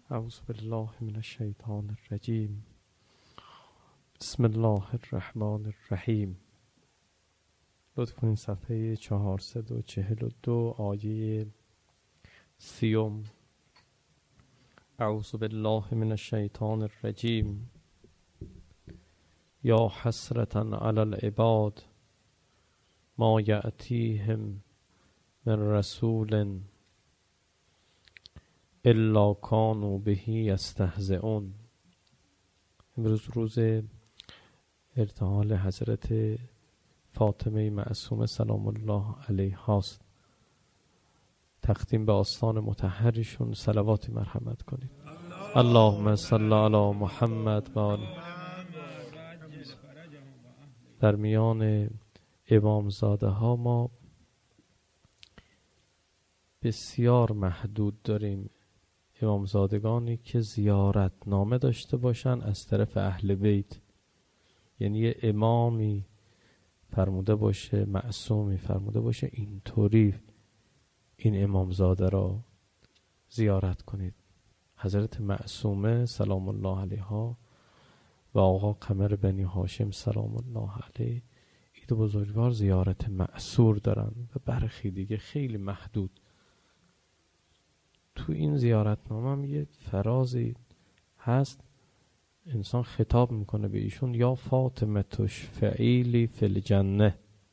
اعوذ بالله من الشیطان الرجیم. بسم الله الرحمن الرحیم. لطف کنید صفحه 442 آیه 30. اعوذ بالله من الشیطان الرجیم. یا حسرة علی العباد ما یأتیهم من رسول الا کانوا به یستهزئون. امروز روز ارتحال حضرت فاطمه معصومه سلام الله علیها است. تقدیم به آستان مطهرشون صلوات مرحمت کنید. اللهم صل علی محمد و آل. در میان امامزاده ها ما بسیار محدود داریم امامزادگانی که زیارت نامه داشته باشن از طرف اهل بیت، یعنی یه امامی فرموده باشه، معصومی فرموده باشه اینطوری این امامزاده را زیارت کنید. حضرت معصومه سلام الله علیها و آقا قمر بنی هاشم سلام الله علیه این دو بزرگوار زیارت معصور دارن و برخی دیگه خیلی محدود. تو این زیارتنامه هم یه فرازی هست، انسان خطاب میکنه به ایشون: یا فاطمه تشفعیلی فی الجنه،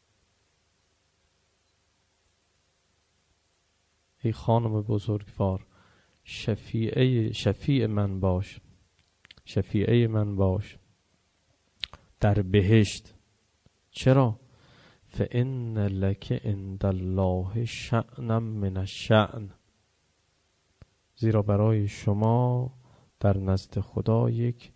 ای خانم بزرگوار شفیع من باش، شفیعه من باش در بهشت. چرا؟ فإن لک عند الله شأنا من الشأن، زیرا برای شما در نزد خدا یک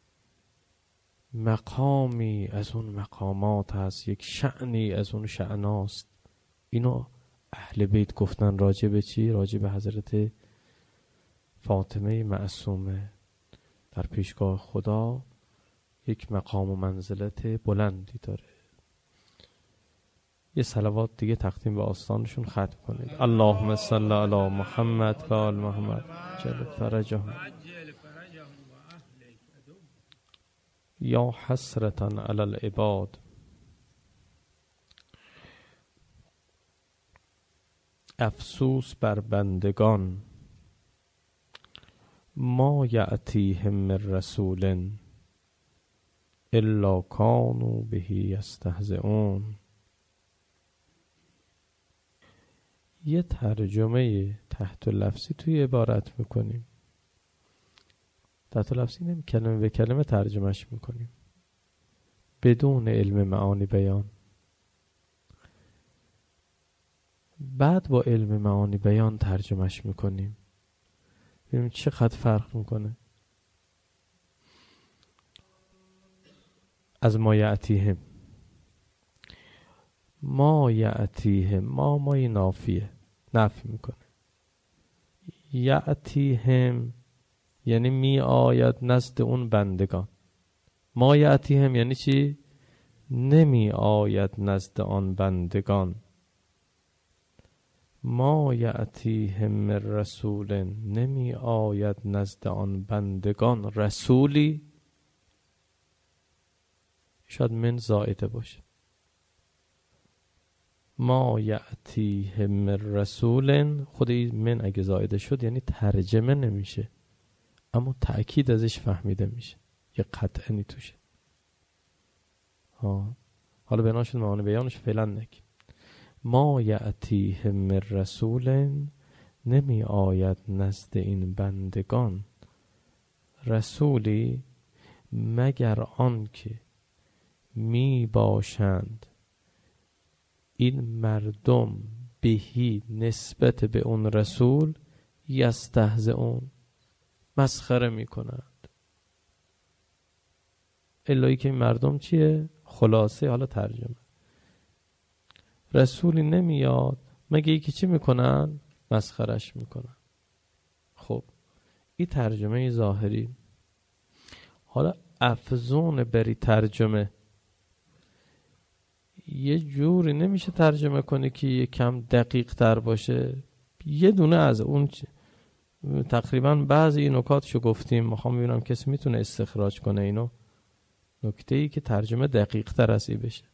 مقامی از اون مقامات هست، یک شأنی از اون شأناست. اینو اهل بیت گفتن راجع به چی؟ راجع به حضرت فاطمه معصومه. در پیشگاه خدا یک مقام و منزلت بلندی داره. یه صلوات دیگه تقدیم به آستانشون ختم کنید. اللهم صل علی محمد و آل محمد جل فرجهم. یا حسرة علی العباد، افسوس بر بندگان، ما یأتیهم من رسول الا کانوا به یستهزئون. یه ترجمه تحت لفظی توی عبارت میکنیم. تحت لفظی نمی کلمه به کلمه ترجمهش میکنیم بدون علم معانی بیان. بعد با علم معانی بیان ترجمهش میکنیم، ببینیم چقدر فرق میکنه. از ما یأتیهم، ما یأتیهم، مای نافیه، نفی میکنه. یأتیهم یعنی می آید نزد اون بندگان. ما یأتیهم یعنی چی؟ نمی آید نزد آن بندگان. ما یأتیهم من رسول، نمی آید نزد آن بندگان رسولی، شاید من زائده باشه. ما یأتیهم من رسول، خود من اگه زائده شد یعنی ترجمه نمیشه، اما تأکید ازش فهمیده میشه، یه قطعنی توشه. حالا بناشد معانی بیانش فعلا نگیم. ما یأتیهم من رسول، نمی آید نزد این بندگان رسولی مگر آن که می باشند این مردم بهی نسبت به اون رسول یستهزئون، مسخره می کنند. الهی که این مردم چیه؟ خلاصه حالا ترجمه، رسولی نمیاد مگه ای که چی میکنن؟ مسخرش میکنن. خب این ترجمه ظاهری. حالا افزون بری ترجمه، یه جوری نمیشه ترجمه کنی که یه کم دقیق تر باشه. یه دونه از تقریبا بعضی این نکاتشو گفتیم. میخوام ببینم کسی میتونه استخراج کنه اینو، نکته‌ای که ترجمه دقیق تر از این بشه.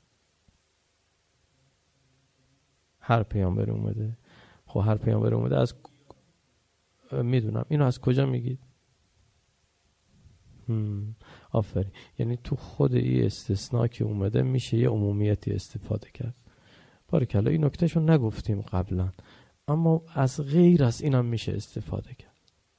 هر پیامبر اومده. خب هر پیامبر اومده از میدونم اینو از کجا میگید؟ آفرین. یعنی تو خود این استثناء که اومده میشه یه عمومیتی استفاده کرد. بارکالله. این نکتهشو نگفتیم قبلا، اما از غیر از اینم میشه استفاده کرد.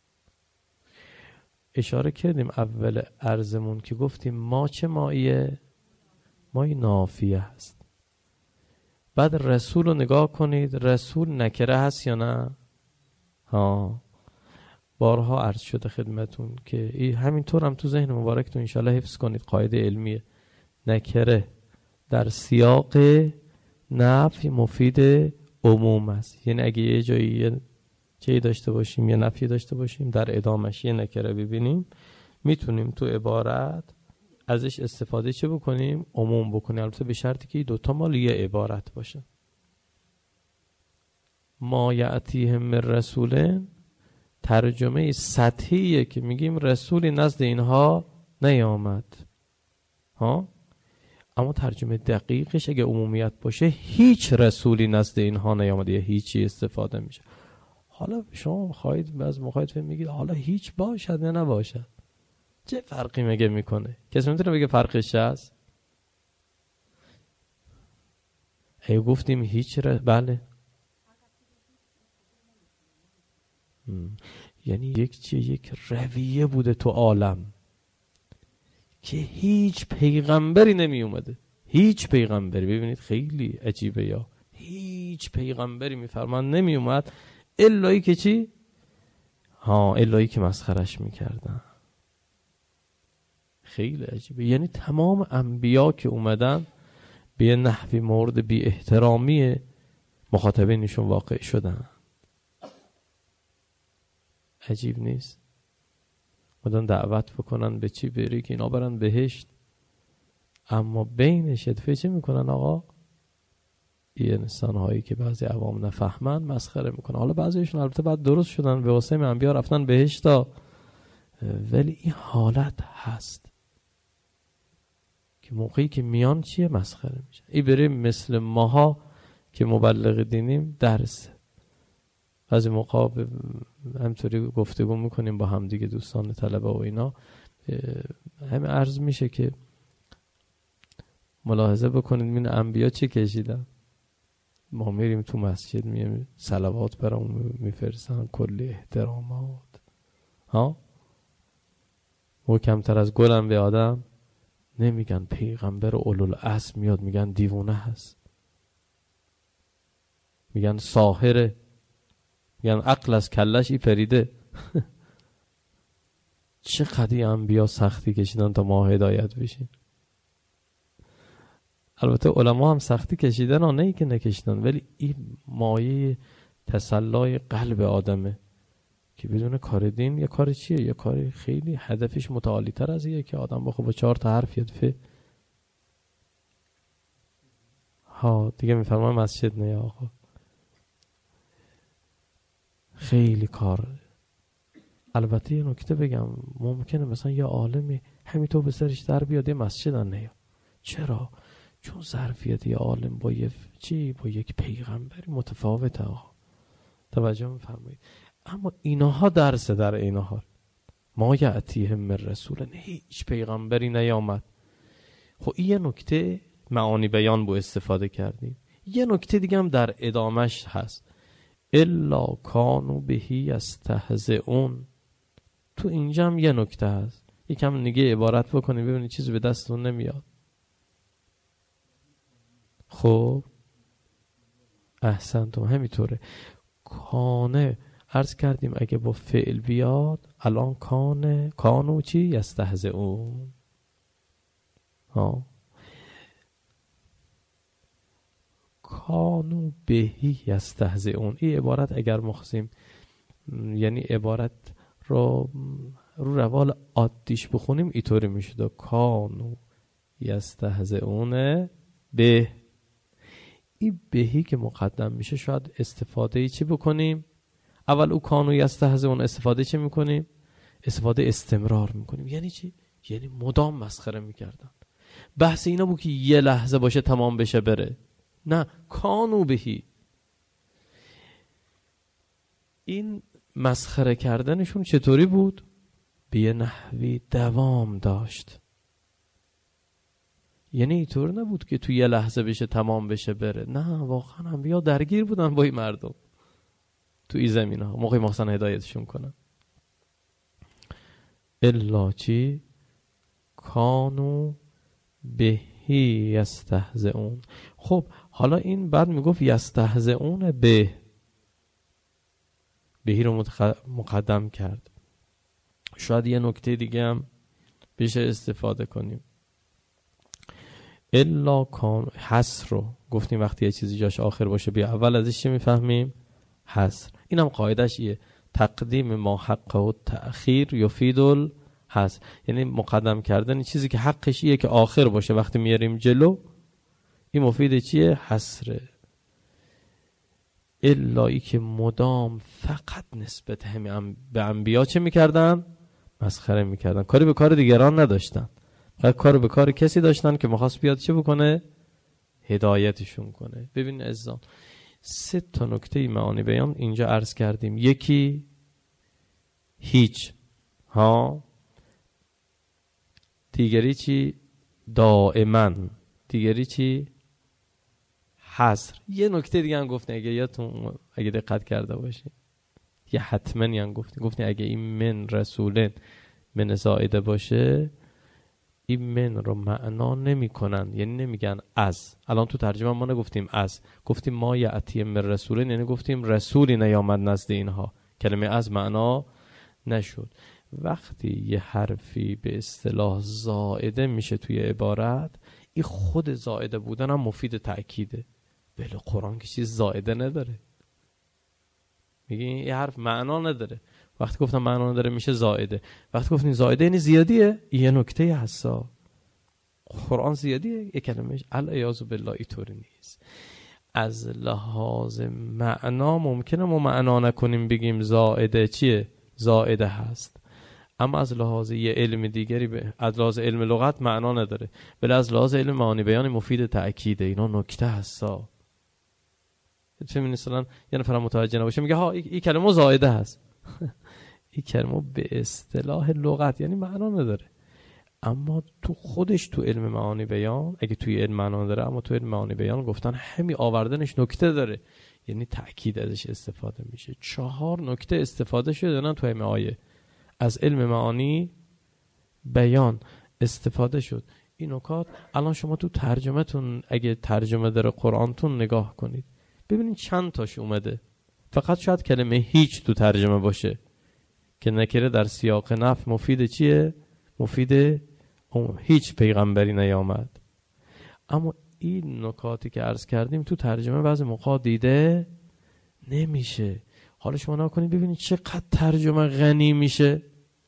اشاره کردیم اول عرضمون که گفتیم ما چه ماییه؟ مای نافیه هست. بعد رسول رو نگاه کنید، رسول نکره هست یا نه؟ ها، بارها عرض شده خدمتون که همینطور هم تو ذهن مبارکتون انشالله حفظ کنید. قاعده علمیه، نکره در سیاق نفی مفید عموم است. یعنی اگه یه جایی چه داشته باشیم، یه نفی داشته باشیم، در ادامش یه نکره ببینیم، میتونیم تو عبارت ازش استفاده چه بکنیم؟ عموم بکنیم. البته به شرطی که دوتا مال یه عبارت باشه. ما یأتیهم من رسول، ترجمه سطحیه که میگیم رسولی نزد اینها نیامد ها، اما ترجمه دقیقش اگه عمومیت باشه هیچ رسولی نزد اینها نیامد یا هیچی استفاده میشه. حالا شما خواهید از مخاطب میگید حالا هیچ باشد یا نباشد، چه فرقی مگه میکنه؟ کسی میتونه بگه فرقش هست؟ اگه گفتیم هیچ بله، یعنی یک رویه بوده تو عالم که هیچ پیغمبری نمی اومده. هیچ پیغمبری، ببینید خیلی عجیبه، یا هیچ پیغمبری میفرمان نمی اومد الایی که چی؟ الایی که مسخرش میکردن. خیلی عجیبه. یعنی تمام انبیا که اومدن به یه نحوی مورد بی احترامی مخاطبینشون واقع شدن. عجیب نیست؟ مدن دعوت بکنن به چی؟ بری که اینا برن بهشت، اما بینش دفعه چه میکنن آقا؟ این انسان هایی که بعضی عوام نفهمن مسخره میکنن. حالا بعضیشون البته بعد درست شدن، به واسطه انبیا رفتن بهشت ولی این حالت هست که موقعی که میان چیه؟ مسخره میشه. این بریم مثل ماها که مبلغ دینیم درس بعضی موقع همطوری گفتگو میکنیم با هم دیگه، دوستان طلبه و اینا، همه عرض میشه که ملاحظه بکنید این انبیا چی کشیدن. ما میریم تو مسجد میریم صلوات برامون میفرستن، کلی احترامات محکمتر از گلم به آدم نمیگن. پیغمبر اولوالعزم میاد میگن دیوونه هست، میگن ساحره، میگن عقل از کلش پریده. چقدر انبیا سختی کشیدن تا ما هدایت بشیم. البته علما هم سختی کشیدن نه ای که نکشیدن، ولی این مایه تسلای قلب آدمه که بدون کار دین یه کار چیه؟ یه کار خیلی هدفش متعالی تر از یه که آدم بخواه با 4 تا حرف یدفه دیگه میفرمان مسجد نه آقا. خیلی کار. البته یه نکته بگم، ممکنه مثلا یه عالمی همینطور به سرش در بیاد یه مسجد نه. چرا؟ چون ظرفیت یه عالم با یک پیغمبری متفاوته توجه می‌فرمایید. اما اینها درس در این حال. ما یأتیهم من رسول، هیچ پیغمبری نیامد. خب این یه نکته معانی بیان بو استفاده کردیم. یه نکته دیگه هم در ادامش هست، الا کانوا بهی یستهزئون. تو اینجا هم یه نکته هست، یکم نگه عبارت بکنید ببینید چیزی به دستتون نمیاد. خب احسنتم، همینطوره. کانه عرض کردیم اگه با فعل بیاد، الان کانو چی؟ یستهزئون. کانو بهی یستهزئون. این عبارت اگر مخصیم یعنی عبارت رو روال عادیش بخونیم اینطوری میشه، کانو یستهزئون به. این بهی که مقدم میشه شاید استفاده چی بکنیم؟ اول او کانو یستهزئون استفاده چه میکنیم؟ استفاده استمرار میکنیم. یعنی چی؟ یعنی مدام مسخره میکردن. بحث اینا بود که یه لحظه باشه تمام بشه بره، نه، کانو بهی. این مسخره کردنشون چطوری بود؟ به یه نحوی دوام داشت. یعنی اینطور نبود که تو یه لحظه بشه تمام بشه بره، نه، واقعا هم بیا درگیر بودن با این مردم تو این زمین ها موقعی محسن هدایتشون کنن. الا چی؟ کانو بهی یستهزئون. خب حالا این بعد میگفت یستهزئون بهی رو مقدم کرد. شاید یه نکته دیگه هم بشه استفاده کنیم. الا کان حصر رو گفتیم وقتی یه چیزی جاش آخر باشه بیا اول ازش چی میفهمیم؟ حصر. اینم قاعدش ایه، تقدیم ما حقه و تأخیر یفید الحصر. یعنی مقدم کردن چیزی که حقش ایه که آخر باشه وقتی میاریم جلو، این مفید چیه؟ حصره. الایی که مدام فقط نسبت همین به انبیا چه میکردن؟ مسخره میکردن. کاری به کار دیگران نداشتن، فقط کار به کار کسی داشتن که میخواست بیاد چه بکنه؟ هدایتشون کنه. ببین عزیزان، 3 نکته معانی بیان اینجا عرض کردیم. یکی هیچ، دیگری چی؟ دائما. دیگری چی؟ حصر. یه نکته دیگه هم گفتن اگه یادتون اگه دقت کرده باشین، یه حتما هم گفتین اگه این من رسولن من زائده باشه، این من رو معنا نمی کنن، یعنی نمیگن از. الان تو ترجمه ما نگفتیم از، گفتیم ما یأتی من رسولن، یعنی گفتیم رسولی نیامد نزد اینها. کلمه از معنا نشد. وقتی یه حرفی به اصطلاح زائده میشه توی عبارت، این خود زائده بودن هم مفید تأکیده. بله قرآن که چیز زائده نداره، میگه این حرف معنا نداره. وقتی گفتم معنا نداره میشه زائده. وقتی گفتیم زائده یعنی زیادیه، یه نکته حسا قرآن زیادیه، یه کلمهش العیاذ بالله اینطوری نیست. از لحاظ معنا ممکنه ما معنا نکنیم بگیم زائده چیه؟ زائده هست. اما از لحاظ یه علم دیگری از لحاظ علم لغت معنا نداره، بله از لحاظ علم معانی بیان مفید تأکیده. اینا نکته هستا. چه مثلا یه نفر متوجه نباشه میگه ها این کلمه زائده هست. این کلمه به اصطلاح لغت یعنی معنا نداره، اما تو خودش تو علم معانی بیان اگه توی علم معنا داره، اما تو علم معانی بیان گفتن همین آوردنش نکته داره، یعنی تأکید ازش استفاده میشه. 4 نکته استفاده شده نه تو همین آیه، از علم معانی بیان استفاده شد. این نکات الان شما تو ترجمه‌تون اگه ترجمه داره قرآنتون نگاه کنید ببینید چند تاش اومده. فقط شاید کلمه هیچ تو ترجمه باشه که نکره در سیاق نفی مفید چیه؟ مفید هیچ پیغمبری نیامد. اما این نکاتی که عرض کردیم تو ترجمه بعضی موقع دیده نمیشه. حالا شما نگاه کنید ببینید چقدر ترجمه غنی میشه.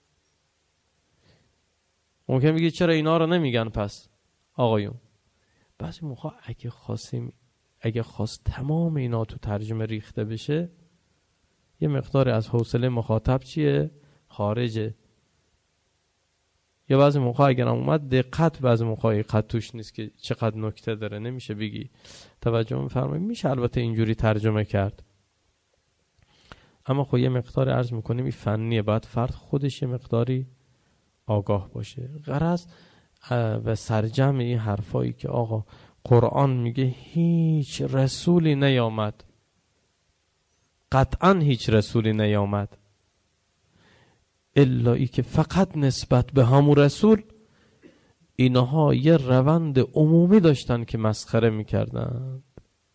ممکن بگید چرا اینا رو نمیگن پس آقایون؟ بعضی موقع اگه خواست تمام اینا تو ترجمه ریخته بشه، یه مقدار از حوصله مخاطب چیه؟ خارجه. یا بعضی موقع اگر اومد دقت، بعضی موقع دقت توش نیست که چقدر نکته داره، نمیشه بگی. توجه می‌فرمایید؟ میشه البته اینجوری ترجمه کرد، اما خب یه مقدار عرض میکنیم این فنیه، بعد فرد خودش یه مقداری آگاه باشه. غرض و سرجم این حرفایی که آقا قرآن میگه هیچ رسولی نیامد، قطعا هیچ رسولی نیامد، الا ای که فقط نسبت به همون رسول اینها یه روند عمومی داشتن که مسخره میکردن.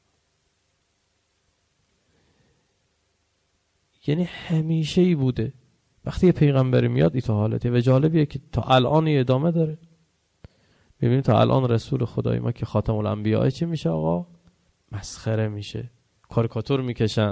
یعنی همیشه ای بوده. وقتی یه پیغمبری میاد این تا حالته و جالبیه که تا الان ادامه داره. ببینید تا الان رسول خدای ما که خاتم الانبیاء چی میشه آقا؟ مسخره میشه، کاریکاتور میکشن.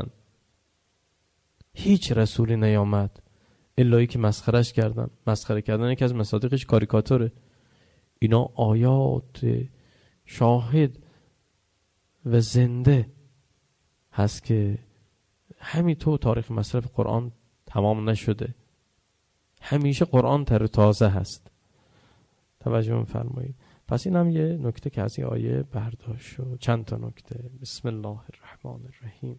هیچ رسولی نیامد الایی که مسخرش کردن. مسخره کردن یکی از مصادیقش کاریکاتوره. اینا آیات شاهد و زنده هست که همینطور تاریخ مصرف قرآن تمام نشده، همیشه قرآن تر تازه هست. توجه می‌فرمایید. پس این هم یه نکته که از این آیه برداشت شد. چند تا نکته. بسم الله الرحمن الرحیم.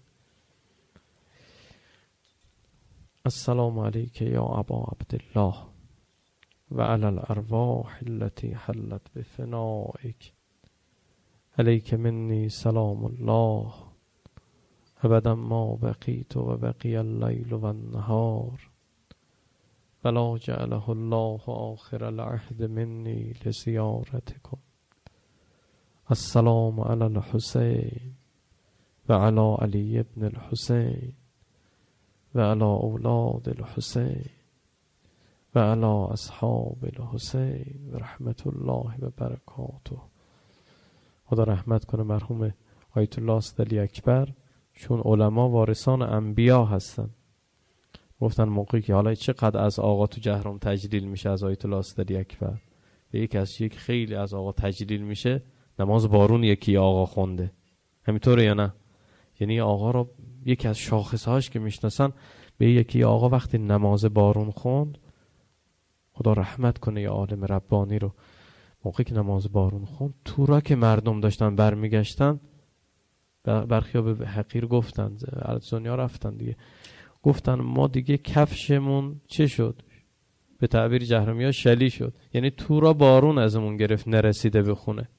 السلام علیک یا ابا عبدالله و علی الارواح التي حلت بفنائک، علیک منی سلام الله ابدا ما بقیت و بقی اللیل و النهار ولا جعله الله آخر العهد منی لزیارتکم. السلام علی الحسین و علی علی ابن الحسین و علی اولاد الحسین و علی اصحاب الحسین و رحمت الله و برکاته. خدا رحمت کنه مرحوم آیت الله صدلی اکبر، چون علما وارثان انبیا هستن. گفتن موقعی که حالا چقدر از آقا تو جهرم تجلیل میشه از آیت الله صدلی اکبر، به یک خیلی از آقا تجلیل میشه، نماز بارون یکی آقا خونده. همینطوره یا نه؟ یعنی آقا رو یکی از شاخصهاش که میشناسن، به یکی آقا وقتی نماز بارون خوند، خدا رحمت کنه یا عالم ربانی رو، موقعی که نماز بارون خوند تو را که مردم داشتن برمیگشتن، برخیا به حقیر گفتن، از دنیا رفتن دیگه، گفتن ما دیگه کفشمون چه شد؟ به تعبیر جهرمیا شلی شد. یعنی تو را بارون ازمون گرفت، نرسیده به خونه،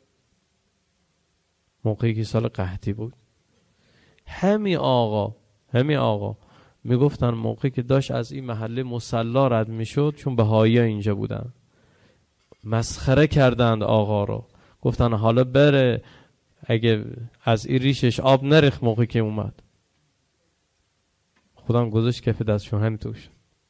موقعی که سال قحطی بود. همین آقا میگفتن موقعی که داشت از این محله مصلا رد میشد، چون بهایی اینجا بودن، مسخره کردند آقا رو، گفتن حالا بره اگه از این ریشش آب نریخت. موقعی که اومد خودم گذاشت کف دستشون، همین توش.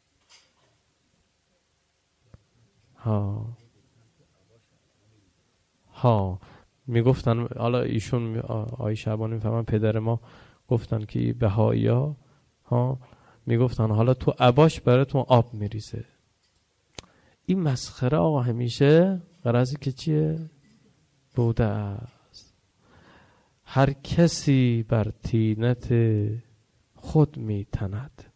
میگفتن حالا ایشون آی شعبانی میفهمن پدر ما، گفتن که بهایی ها میگفتن حالا تو عباش براتون آب میریزه. این مسخره آقا همیشه غرضی که چیه؟ بوده است. هر کسی بر طینت خود میتند.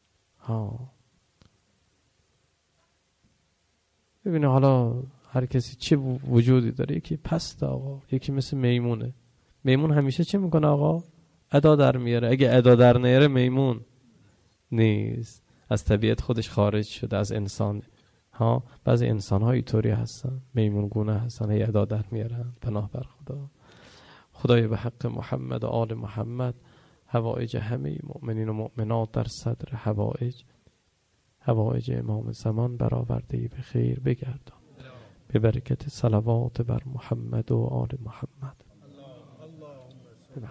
ببینه حالا هر کسی چه وجودی داره، یکی پست آقا، یکی مثل میمونه. میمون همیشه چه میکنه آقا؟ ادا در میاره. اگه ادا در نیاره میمون نیست، از طبیعت خودش خارج شده از انسان. بعضی انسان ها اینطوری هستن، میمون گونه هستن، هی ادا در میارن. پناه بر خدا. خدای به حق محمد و آل محمد حوائج همه مؤمنین و مؤمنات در صدر حوائج امام زمان برآورده به خیر بگردان، به برکت صلوات بر محمد و آل محمد.